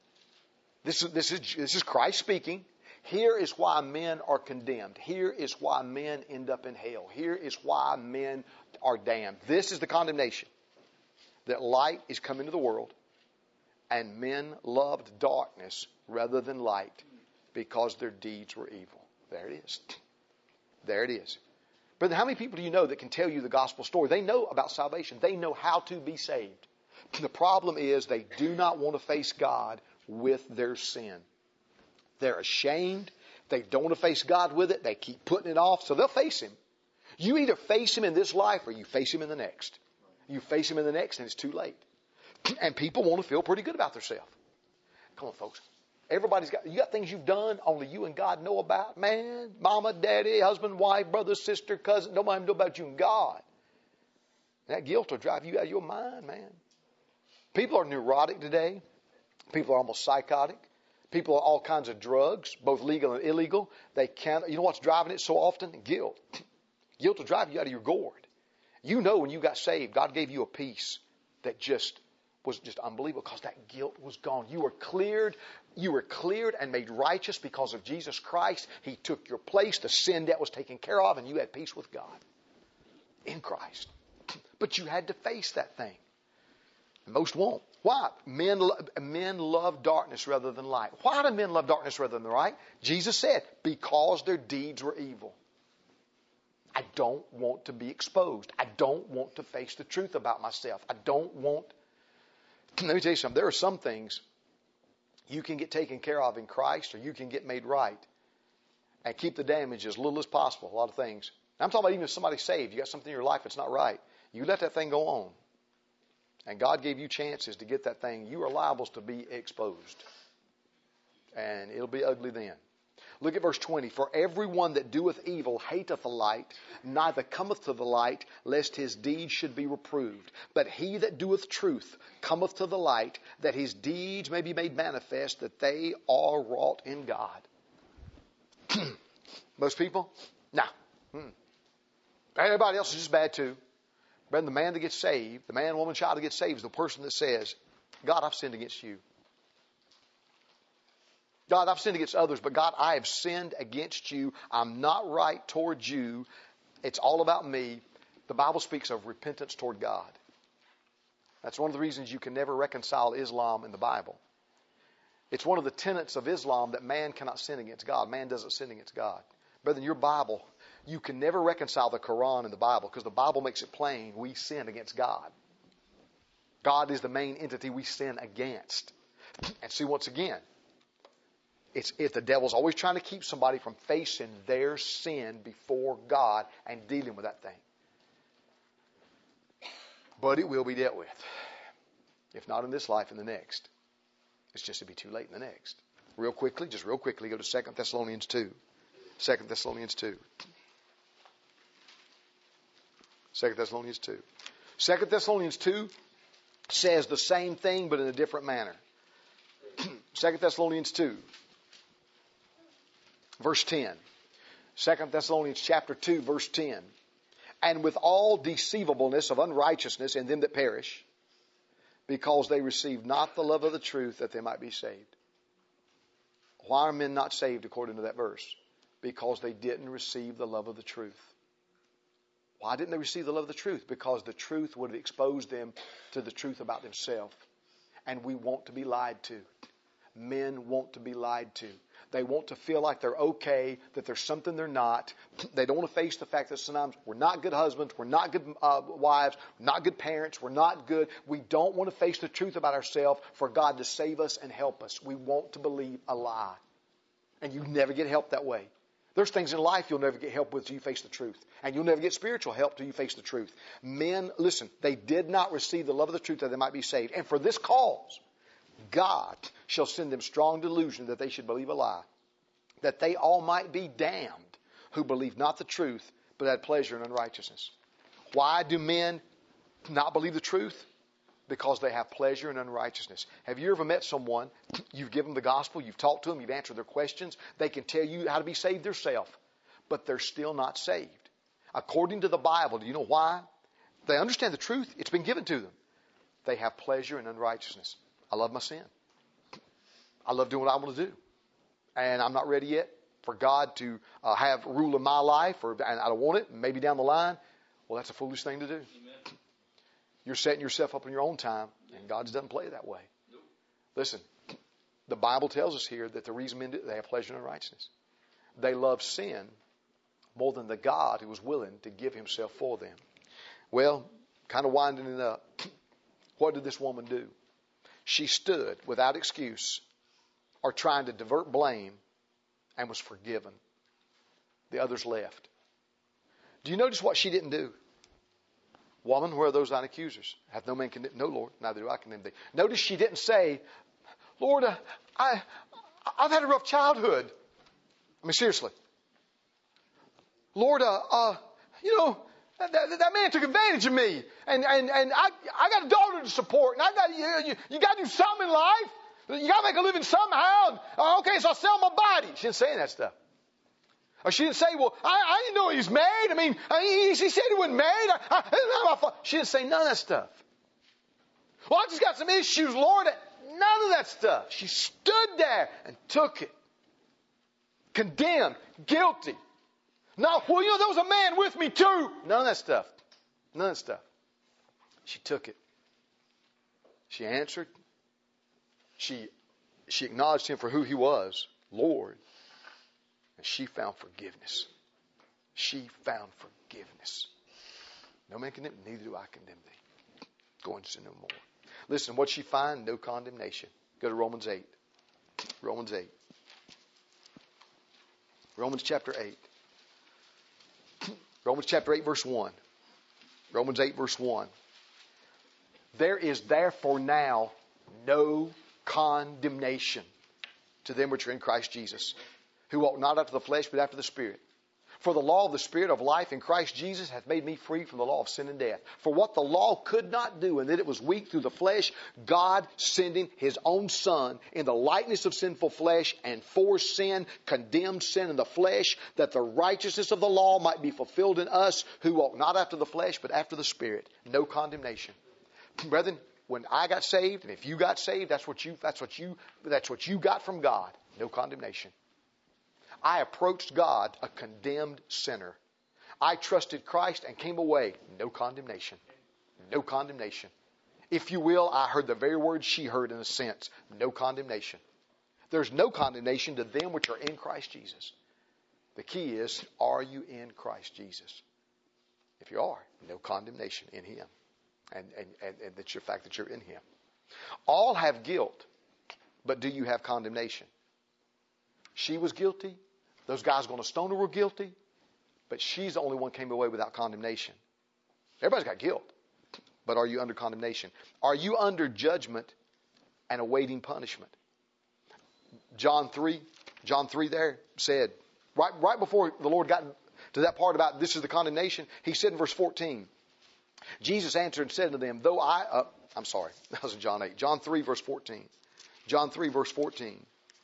This is Christ speaking. Here is why men are condemned. Here is why men end up in hell. Here is why men are damned. This is the condemnation. That light is come into the world, and men loved darkness rather than light because their deeds were evil. There it is. There it is. But how many people do you know that can tell you the gospel story? They know about salvation. They know how to be saved. The problem is they do not want to face God with their sin. They're ashamed. They don't want to face God with it. They keep putting it off, so they'll face Him. You either face Him in this life or you face Him in the next. You face Him in the next and it's too late. And people want to feel pretty good about themselves. Come on, folks. You got things you've done only you and God know about. Man, mama, daddy, husband, wife, brother, sister, cousin. Nobody know about you and God. That guilt will drive you out of your mind, man. People are neurotic today. People are almost psychotic. People are all kinds of drugs, both legal and illegal. They can't. You know what's driving it so often? Guilt. Guilt will drive you out of your gourd. You know when you got saved, God gave you a peace that was just unbelievable because that guilt was gone. You were cleared and made righteous because of Jesus Christ. He took your place. The sin debt was taken care of and you had peace with God in Christ. But you had to face that thing. Most won't. Why? Men love darkness rather than light. Why do men love darkness rather than the light? Jesus said, because their deeds were evil. I don't want to be exposed. I don't want to face the truth about myself. I don't want... Let me tell you something. There are some things you can get taken care of in Christ or you can get made right and keep the damage as little as possible. A lot of things. I'm talking about even if somebody's saved. You got something in your life that's not right. You let that thing go on. And God gave you chances to get that thing. You are liable to be exposed. And it'll be ugly then. Look at verse 20. For everyone that doeth evil hateth the light, neither cometh to the light, lest his deeds should be reproved. But he that doeth truth cometh to the light, that his deeds may be made manifest, that they are wrought in God. Most people? Nah. Everybody else is just bad too. But the man that gets saved, the man, woman, child that gets saved is the person that says, God, I've sinned against you. God, I've sinned against others, but God, I have sinned against you. I'm not right towards you. It's all about me. The Bible speaks of repentance toward God. That's one of the reasons you can never reconcile Islam in the Bible. It's one of the tenets of Islam that man cannot sin against God. Man doesn't sin against God. Brother, in your Bible, you can never reconcile the Quran and the Bible because the Bible makes it plain we sin against God. God is the main entity we sin against. And see, once again, if the devil's always trying to keep somebody from facing their sin before God and dealing with that thing. But it will be dealt with. If not in this life, in the next. It's just to be too late in the next. Real quickly, go to 2 Thessalonians 2. 2 Thessalonians 2. 2 Thessalonians 2. 2 Thessalonians 2 says the same thing but in a different manner. 2 Thessalonians 2. Verse 10. 2 Thessalonians chapter 2 verse 10. And with all deceivableness of unrighteousness in them that perish, because they receive not the love of the truth that they might be saved. Why are men not saved according to that verse? Because they didn't receive the love of the truth. Why didn't they receive the love of the truth? Because the truth would have exposed them to the truth about themselves. And we want to be lied to. Men want to be lied to. They want to feel like they're okay, that there's something they're not. They don't want to face the fact that sometimes we're not good husbands, we're not good wives, we're not good parents, we're not good. We don't want to face the truth about ourselves for God to save us and help us. We want to believe a lie. And you never get help that way. There's things in life you'll never get help with till you face the truth. And you'll never get spiritual help till you face the truth. Men, listen, they did not receive the love of the truth that they might be saved. And for this cause, God shall send them strong delusion that they should believe a lie. that they all might be damned who believe not the truth, but had pleasure in unrighteousness. Why do men not believe the truth? Because they have pleasure in unrighteousness. Have you ever met someone, you've given them the gospel, you've talked to them, you've answered their questions, they can tell you how to be saved themselves, but they're still not saved. According to the Bible, do you know why? They understand the truth. It's been given to them. They have pleasure in unrighteousness. I love my sin. I love doing what I want to do. And I'm not ready yet for God to have rule in my life, and I don't want it, maybe down the line. Well, that's a foolish thing to do. Amen. You're setting yourself up in your own time, and God doesn't play that way. Nope. Listen, the Bible tells us here that the reason men do, they have pleasure in unrighteousness. They love sin more than the God who was willing to give himself for them. Well, kind of winding it up, what did this woman do? She stood without excuse or trying to divert blame and was forgiven. The others left. Do you notice what she didn't do? Woman, where are those thine accusers? Hath no man condemned? No, Lord, neither do I condemn thee. Notice she didn't say, Lord, I've had a rough childhood. I mean, seriously. Lord, that man took advantage of me, and I got a daughter to support, and I got you got to do something in life. You got to make a living somehow. Okay, so I'll sell my body. She didn't say that stuff. Or she didn't say, well, I didn't know he was married. I mean, he said he wasn't married. She didn't say none of that stuff. Well, I just got some issues, Lord. None of that stuff. She stood there and took it. Condemned, guilty. Not, well, there was a man with me too. None of that stuff. None of that stuff. She took it. She answered. She acknowledged him for who he was, Lord. And she found forgiveness. She found forgiveness. No man condemned, neither do I condemn thee. Go and sin no more. Listen, what'd she find? No condemnation. Go to Romans 8. Romans 8. Romans chapter 8. Romans chapter 8 verse 1. Romans 8 verse 1. There is therefore now no condemnation to them which are in Christ Jesus, who walk not after the flesh, but after the Spirit. For the law of the Spirit of life in Christ Jesus hath made me free from the law of sin and death. For what the law could not do, and that it was weak through the flesh, God sending his own Son in the likeness of sinful flesh, and for sin condemned sin in the flesh, that the righteousness of the law might be fulfilled in us, who walk not after the flesh, but after the Spirit. No condemnation. Brethren, when I got saved, and if you got saved, that's what you got from God. No condemnation. I approached God a condemned sinner. I trusted Christ and came away. No condemnation. No condemnation. If you will, I heard the very words she heard in a sense. No condemnation. There's no condemnation to them which are in Christ Jesus. The key is, are you in Christ Jesus? If you are, no condemnation in Him. And that's the fact that you're in Him. All have guilt, but do you have condemnation? She was guilty. Those guys going to stone her were guilty. But she's the only one who came away without condemnation. Everybody's got guilt. But are you under condemnation? Are you under judgment and awaiting punishment? John 3 there said, right before the Lord got to that part about this is the condemnation, He said in verse 14, Jesus answered and said to them, that was in John 8. John 3 verse 14. John 3 verse 14.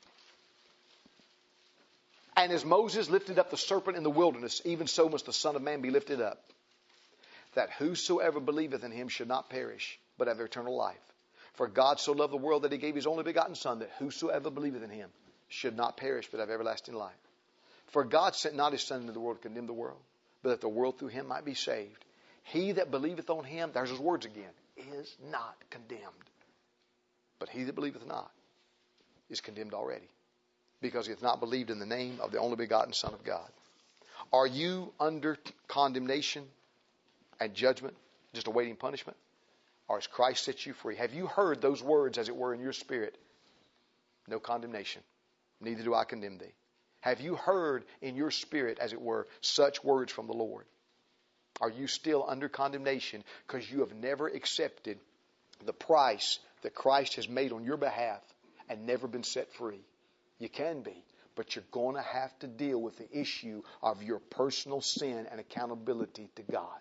And as Moses lifted up the serpent in the wilderness, even so must the Son of Man be lifted up, that whosoever believeth in Him should not perish, but have eternal life. For God so loved the world that He gave His only begotten Son, that whosoever believeth in Him should not perish, but have everlasting life. For God sent not His Son into the world to condemn the world, but that the world through Him might be saved. He that believeth on Him, there's His words again, is not condemned. But he that believeth not is condemned already, because he hath not believed in the name of the only begotten Son of God. Are you under condemnation and judgment, just awaiting punishment? Or has Christ set you free? Have you heard those words, as it were, in your spirit? No condemnation. Neither do I condemn thee. Have you heard in your spirit, as it were, such words from the Lord? Are you still under condemnation because you have never accepted the price that Christ has made on your behalf and never been set free? You can be, But you're going to have to deal with the issue of your personal sin and accountability to God.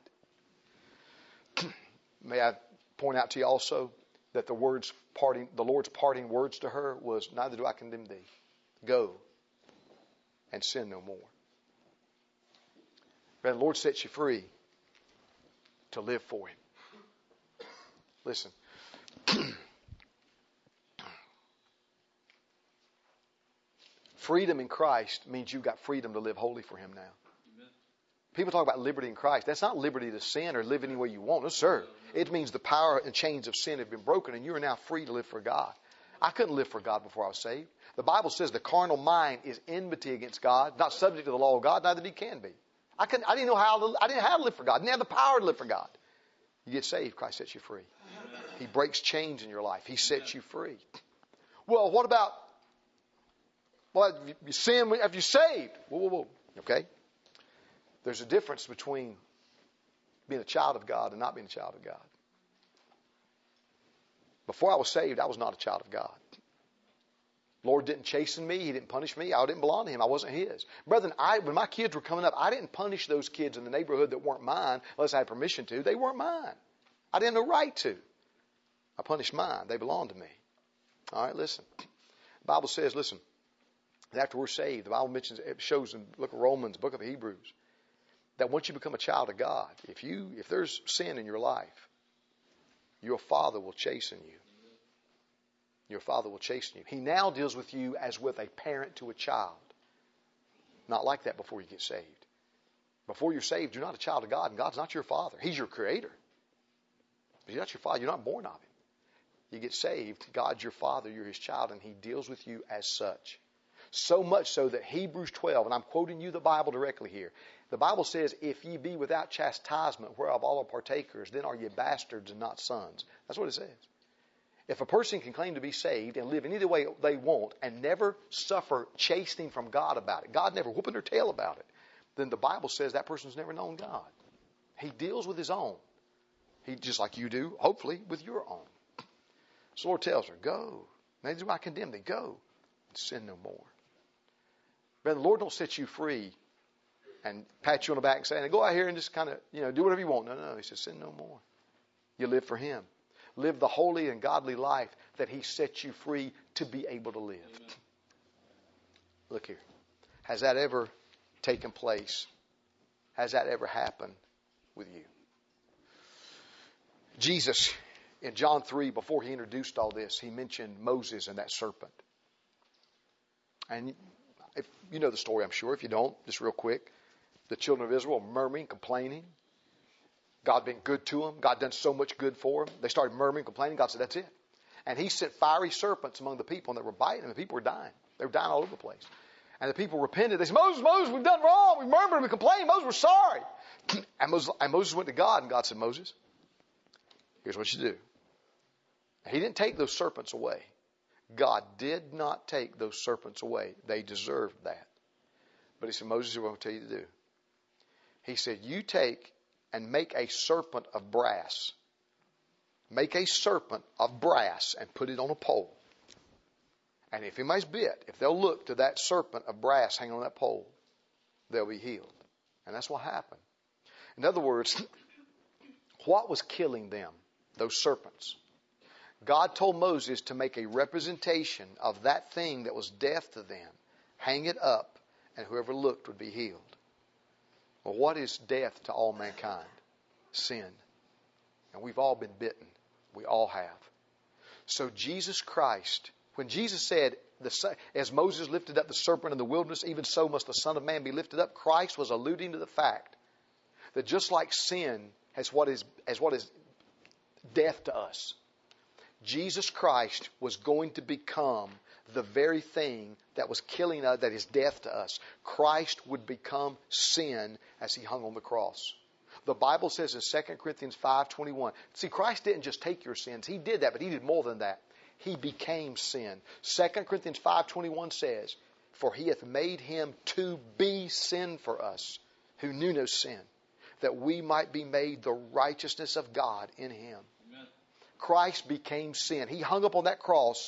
May I point out to you also that the Lord's parting words to her was, neither do I condemn thee. Go and sin no more. The Lord sets you free to live for Him. Listen. Freedom in Christ means you've got freedom to live holy for Him now. Amen. People talk about liberty in Christ. That's not liberty to sin or live any way you want. No, sir. It means the power and chains of sin have been broken and you are now free to live for God. I couldn't live for God before I was saved. The Bible says the carnal mind is enmity against God, not subject to the law of God, neither he can be. I didn't know how to live for God. I didn't have the power to live for God. You get saved, Christ sets you free. He breaks chains in your life. He sets you free. Well, what about, you sin after you're saved? Whoa. Okay? There's a difference between being a child of God and not being a child of God. Before I was saved, I was not a child of God. Lord didn't chasten me. He didn't punish me. I didn't belong to Him. I wasn't His. Brethren, when my kids were coming up, I didn't punish those kids in the neighborhood that weren't mine unless I had permission to. They weren't mine. I didn't have no right to. I punished mine. They belonged to me. All right, listen. The Bible says, listen, that after we're saved, the Bible mentions, it shows in the book of Romans, book of Hebrews, that once you become a child of God, if there's sin in your life, your Father will chasten you. Your Father will chasten you. He now deals with you as with a parent to a child. Not like that before you get saved. Before you're saved, you're not a child of God, and God's not your Father. He's your Creator. But He's not your Father. You're not born of Him. You get saved, God's your Father, you're His child, and He deals with you as such. So much so that Hebrews 12, and I'm quoting you the Bible directly here. The Bible says, if ye be without chastisement, whereof all are partakers, then are ye bastards and not sons. That's what it says. If a person can claim to be saved and live any the way they want and never suffer chastening from God about it, God never whooping their tail about it, then the Bible says that person's never known God. He deals with His own. He, just like you do, hopefully, with your own. So the Lord tells her, go. Neither do I condemn thee. Go and sin no more. But the Lord don't set you free and pat you on the back and say, go out here and just kind of, do whatever you want. No. He says, sin no more. You live for Him. Live the holy and godly life that He sets you free to be able to live. Amen. Look here. Has that ever taken place? Has that ever happened with you? Jesus, in John 3, before He introduced all this, He mentioned Moses and that serpent. And if you know the story, I'm sure. If you don't, just real quick. The children of Israel murmuring, complaining. God being good to them. God done so much good for them. They started murmuring, complaining. God said, that's it. And He sent fiery serpents among the people, and they were biting them. And the people were dying. They were dying all over the place. And the people repented. They said, Moses, we've done wrong. We murmured, we complained. Moses, we're sorry. And Moses went to God, and God said, Moses, here's what you do. He didn't take those serpents away. God did not take those serpents away. They deserved that. But He said, Moses, here's what I'm going to tell you to do. He said, you take and make a serpent of brass. Make a serpent of brass and put it on a pole. And if anybody's bit, if they'll look to that serpent of brass hanging on that pole, they'll be healed. And that's what happened. In other words, what was killing them? Those serpents. God told Moses to make a representation of that thing that was death to them, hang it up, and whoever looked would be healed. Well, what is death to all mankind? Sin. And we've all been bitten. We all have. So Jesus Christ, when Jesus said, as Moses lifted up the serpent in the wilderness, even so must the Son of Man be lifted up, Christ was alluding to the fact that just like sin has what is death to us, Jesus Christ was going to become the very thing that was killing us, that is death to us. Christ would become sin as He hung on the cross. The Bible says in 2 Corinthians 5:21, see, Christ didn't just take your sins. He did that, but He did more than that. He became sin. 2 Corinthians 5:21 says, for He hath made Him to be sin for us, who knew no sin, that we might be made the righteousness of God in Him. Amen. Christ became sin. He hung up on that cross,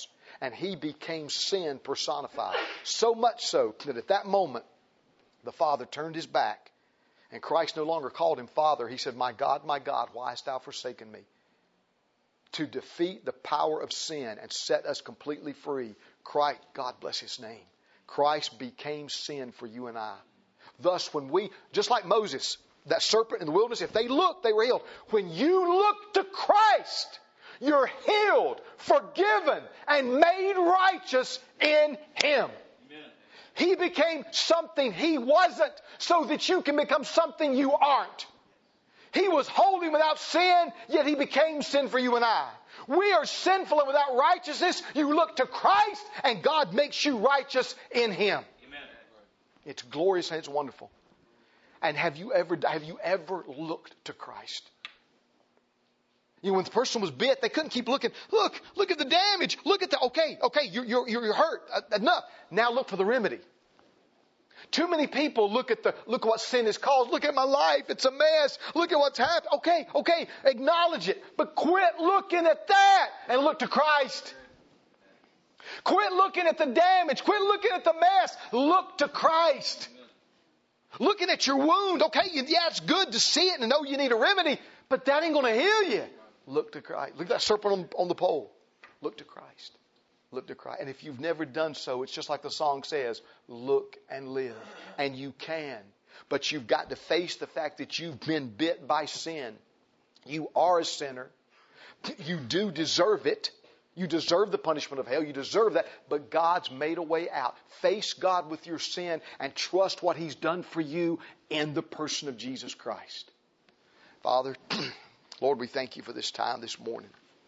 and He became sin personified. So much so that at that moment, the Father turned His back, and Christ no longer called Him Father. He said, my God, why hast Thou forsaken me? To defeat the power of sin and set us completely free, Christ, God bless His name, Christ became sin for you and I. Thus, when we, just like Moses, that serpent in the wilderness, if they looked, they were healed. When you look to Christ, you're healed, forgiven, and made righteous in Him. Amen. He became something He wasn't so that you can become something you aren't. He was holy without sin, yet He became sin for you and I. We are sinful and without righteousness. You look to Christ and God makes you righteous in Him. Amen. It's glorious and it's wonderful. And have you ever looked to Christ? You know, when the person was bit, they couldn't keep looking. Look at the damage. Look at the, okay, you're hurt. Enough. Now look for the remedy. Too many people look at what sin has caused. Look at my life. It's a mess. Look at what's happened. Okay. Acknowledge it. But quit looking at that and look to Christ. Quit looking at the damage. Quit looking at the mess. Look to Christ. Looking at your wound. Okay, yeah, it's good to see it and know you need a remedy, but that ain't going to heal you. Look to Christ. Look at that serpent on the pole. Look to Christ. Look to Christ. And if you've never done so, it's just like the song says, look and live. And you can. But you've got to face the fact that you've been bit by sin. You are a sinner. You do deserve it. You deserve the punishment of hell. You deserve that. But God's made a way out. Face God with your sin and trust what He's done for you in the person of Jesus Christ. Father, Lord, we thank You for this time this morning.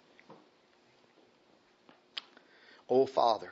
Oh, Father,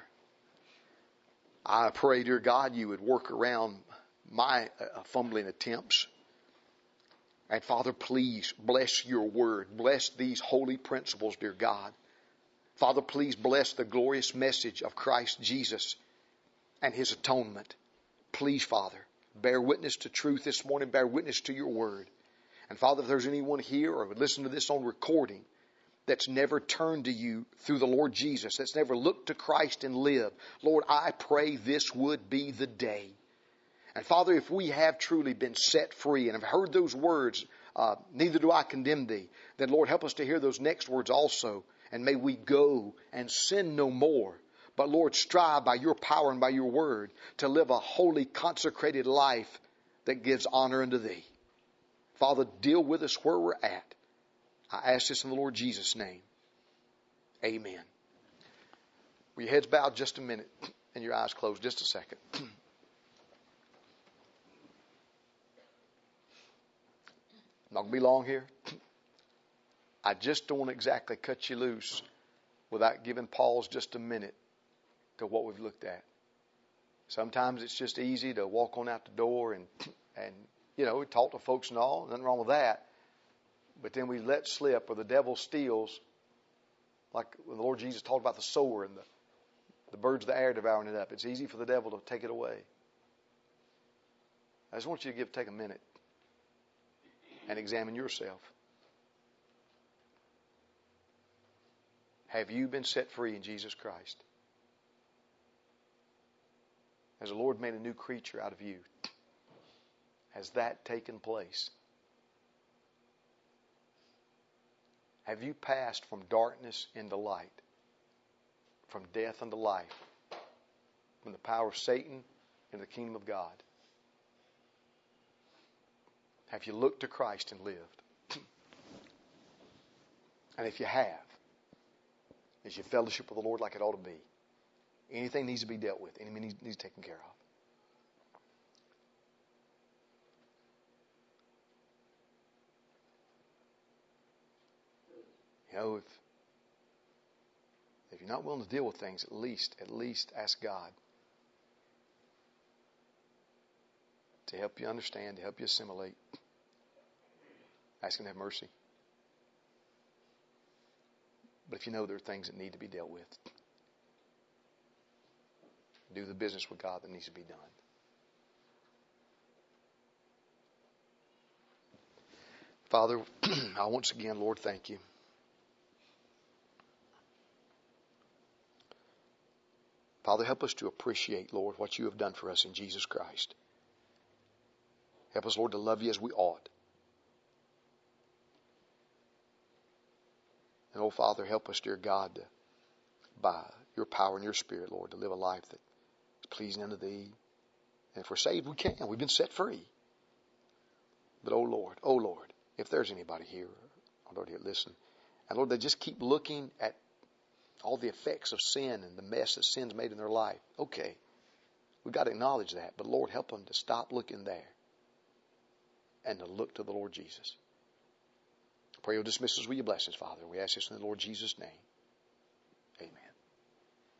I pray, dear God, You would work around my fumbling attempts. And Father, please bless Your word. Bless these holy principles, dear God. Father, please bless the glorious message of Christ Jesus and His atonement. Please, Father, bear witness to truth this morning. Bear witness to Your word. And Father, if there's anyone here or would listen to this on recording that's never turned to You through the Lord Jesus, that's never looked to Christ and lived, Lord, I pray this would be the day. And Father, if we have truly been set free and have heard those words, neither do I condemn thee, then Lord, help us to hear those next words also. And may we go and sin no more. But Lord, strive by Your power and by Your word to live a holy, consecrated life that gives honor unto Thee. Father, deal with us where we're at. I ask this in the Lord Jesus' name. Amen. With your heads bowed just a minute and your eyes closed just a second. I'm not going to be long here. I just don't want to exactly cut you loose without giving pause just a minute to what we've looked at. Sometimes it's just easy to walk on out the door and we talk to folks and all. Nothing wrong with that. But then we let slip, or the devil steals, like when the Lord Jesus talked about the sower and the birds of the air devouring it up. It's easy for the devil to take it away. I just want you to take a minute and examine yourself. Have you been set free in Jesus Christ? Has the Lord made a new creature out of you? Has that taken place? Have you passed from darkness into light? From death unto life? From the power of Satan into the kingdom of God? Have you looked to Christ and lived? And if you have, is your fellowship with the Lord like it ought to be? Anything needs to be dealt with. Anything needs taken care of. You know, if you're not willing to deal with things, at least ask God to help you understand, to help you assimilate. Ask Him to have mercy. But if you know there are things that need to be dealt with, do the business with God that needs to be done. Father, I once again, Lord, thank You. Father, help us to appreciate, Lord, what you have done for us in Jesus Christ. Help us, Lord, to love you as we ought. And, oh, Father, help us, dear God, by your power and your Spirit, Lord, to live a life that is pleasing unto thee. And if we're saved, we can. We've been set free. But, oh, Lord, if there's anybody here, oh, Lord, here, listen. And, Lord, they just keep looking at all the effects of sin and the mess that sin's made in their life. Okay, we've got to acknowledge that. But, Lord, help them to stop looking there and to look to the Lord Jesus. I pray you'll dismiss us with your blessings, Father. We ask this in the Lord Jesus' name.